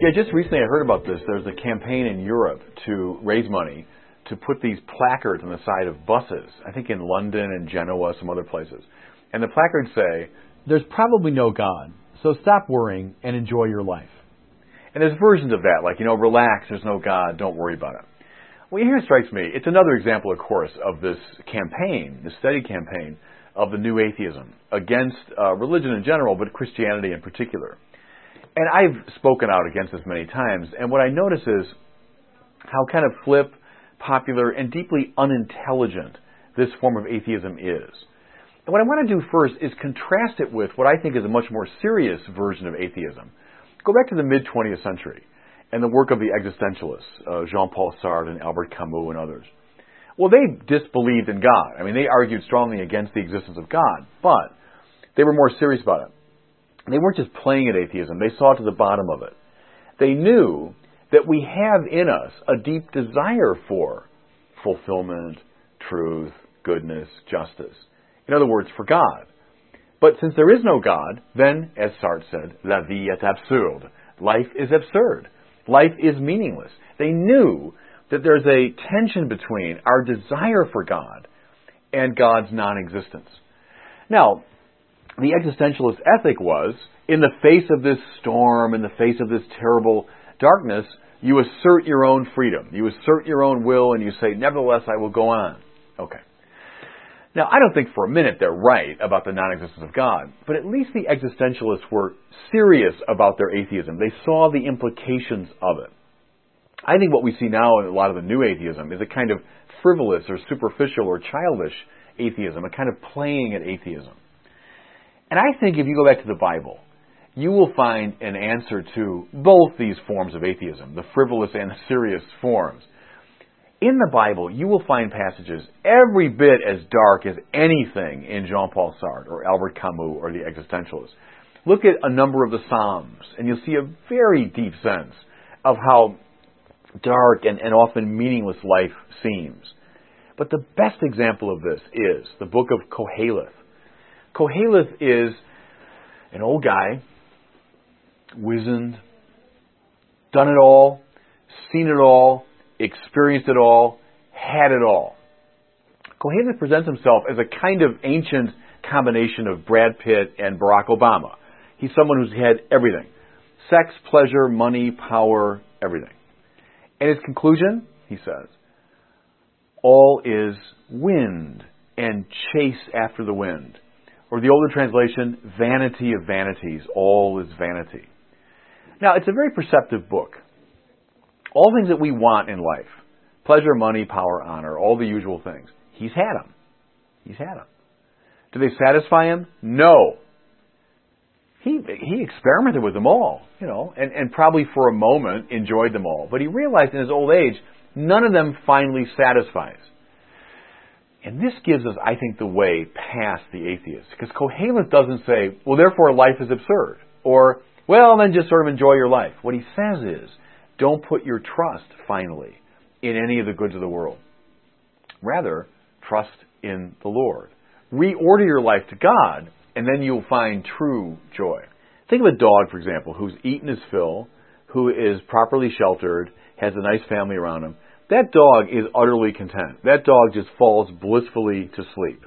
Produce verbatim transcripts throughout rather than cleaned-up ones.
Yeah, just recently I heard about this. There's a campaign in Europe to raise money to put these placards on the side of buses, I think in London and Genoa, some other places. And the placards say, "There's probably no God, so stop worrying and enjoy your life." And there's versions of that, like, you know, relax, there's no God, don't worry about it. Well, here it strikes me, it's another example, of course, of this campaign, this steady campaign of the new atheism against uh, religion in general, but Christianity in particular. And I've spoken out against this many times, and what I notice is how kind of flip, popular, and deeply unintelligent this form of atheism is. And what I want to do first is contrast it with what I think is a much more serious version of atheism. Go back to the mid-twentieth century and the work of the existentialists, uh, Jean-Paul Sartre and Albert Camus and others. Well, they disbelieved in God. I mean, they argued strongly against the existence of God, but they were more serious about it. They weren't just playing at atheism. They saw to the bottom of it. They knew that we have in us a deep desire for fulfillment, truth, goodness, justice. In other words, for God. But since there is no God, then, as Sartre said, la vie est absurde. Life is absurd. Life is meaningless. They knew that there's a tension between our desire for God and God's non-existence. Now, the existentialist ethic was, in the face of this storm, in the face of this terrible darkness, you assert your own freedom. You assert your own will, and you say, nevertheless, I will go on. Okay. Now, I don't think for a minute they're right about the non-existence of God, but at least the existentialists were serious about their atheism. They saw the implications of it. I think what we see now in a lot of the new atheism is a kind of frivolous or superficial or childish atheism, a kind of playing at atheism. And I think if you go back to the Bible, you will find an answer to both these forms of atheism, the frivolous and the serious forms. In the Bible, you will find passages every bit as dark as anything in Jean-Paul Sartre or Albert Camus or the existentialists. Look at a number of the Psalms, and you'll see a very deep sense of how dark and, and often meaningless life seems. But the best example of this is the book of Koheleth. Koheleth is an old guy, wizened, done it all, seen it all, experienced it all, had it all. Koheleth presents himself as a kind of ancient combination of Brad Pitt and Barack Obama. He's someone who's had everything. Sex, pleasure, money, power, everything. And his conclusion, he says, all is wind and chase after the wind. Or the older translation, vanity of vanities, all is vanity. Now, it's a very perceptive book. All things that we want in life, pleasure, money, power, honor, all the usual things, he's had them. He's had them. Do they satisfy him? No. He he experimented with them all, you know, and, and probably for a moment enjoyed them all. But he realized in his old age, none of them finally satisfies. And this gives us, I think, the way past the atheist. Because Koheleth doesn't say, well, therefore life is absurd. Or, well, then just sort of enjoy your life. What he says is, don't put your trust, finally, in any of the goods of the world. Rather, trust in the Lord. Reorder your life to God, and then you'll find true joy. Think of a dog, for example, who's eaten his fill, who is properly sheltered, has a nice family around him. That dog is utterly content. That dog just falls blissfully to sleep.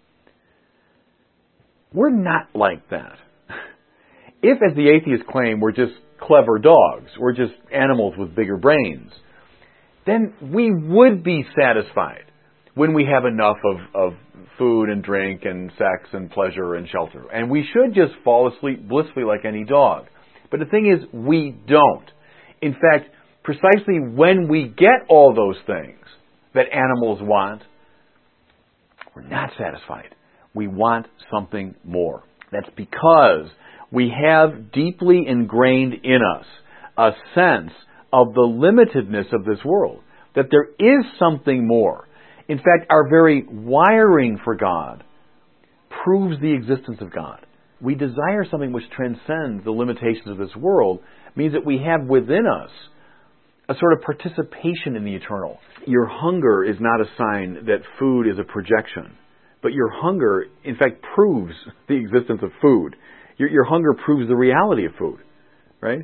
We're not like that. If, as the atheists claim, we're just clever dogs, we're just animals with bigger brains, then we would be satisfied when we have enough of, of food and drink and sex and pleasure and shelter. And we should just fall asleep blissfully like any dog. But the thing is, we don't. In fact, precisely when we get all those things that animals want, we're not satisfied. We want something more. That's because we have deeply ingrained in us a sense of the limitedness of this world, that there is something more. In fact, our very wiring for God proves the existence of God. We desire something which transcends the limitations of this world, means that we have within us a sort of participation in the eternal. Your hunger is not a sign that food is a projection, but your hunger, in fact, proves the existence of food. Your, your hunger proves the reality of food, right?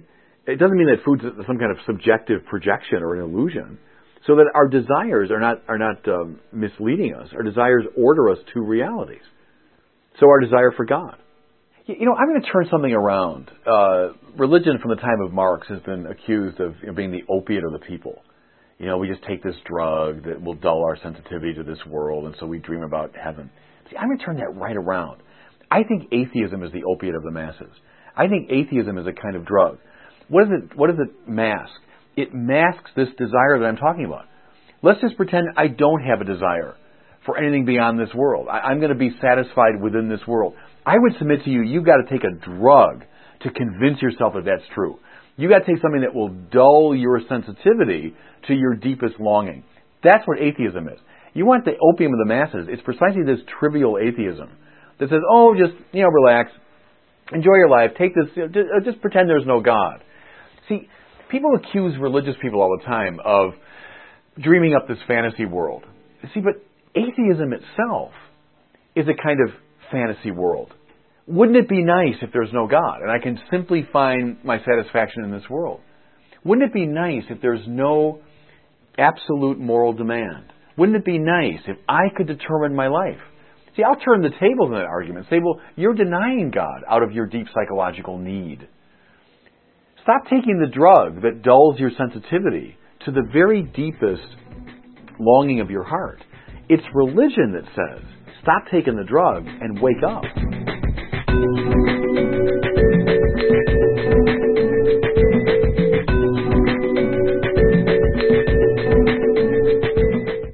It doesn't mean that food's some kind of subjective projection or an illusion. So that our desires are not are not um, misleading us. Our desires order us to realities. So our desire for God. You know, I'm going to turn something around. Uh, religion from the time of Marx has been accused of, you know, being the opiate of the people. You know, we just take this drug that will dull our sensitivity to this world, and so we dream about heaven. See, I'm going to turn that right around. I think atheism is the opiate of the masses. I think atheism is a kind of drug. What does it, what does it mask? It masks this desire that I'm talking about. Let's just pretend I don't have a desire for anything beyond this world. I, I'm going to be satisfied within this world. I would submit to you, you've got to take a drug to convince yourself that that's true. You've got to take something that will dull your sensitivity to your deepest longing. That's what atheism is. You want the opium of the masses. It's precisely this trivial atheism that says, oh, just, you know, relax, enjoy your life, take this, just pretend there's no God. See, people accuse religious people all the time of dreaming up this fantasy world. See, but atheism itself is a kind of fantasy world. Wouldn't it be nice if there's no God and I can simply find my satisfaction in this world? Wouldn't it be nice if there's no absolute moral demand? Wouldn't it be nice if I could determine my life? See, I'll turn the tables in that argument and say, well, you're denying God out of your deep psychological need. Stop taking the drug that dulls your sensitivity to the very deepest longing of your heart. It's religion that says, stop taking the drug and wake up.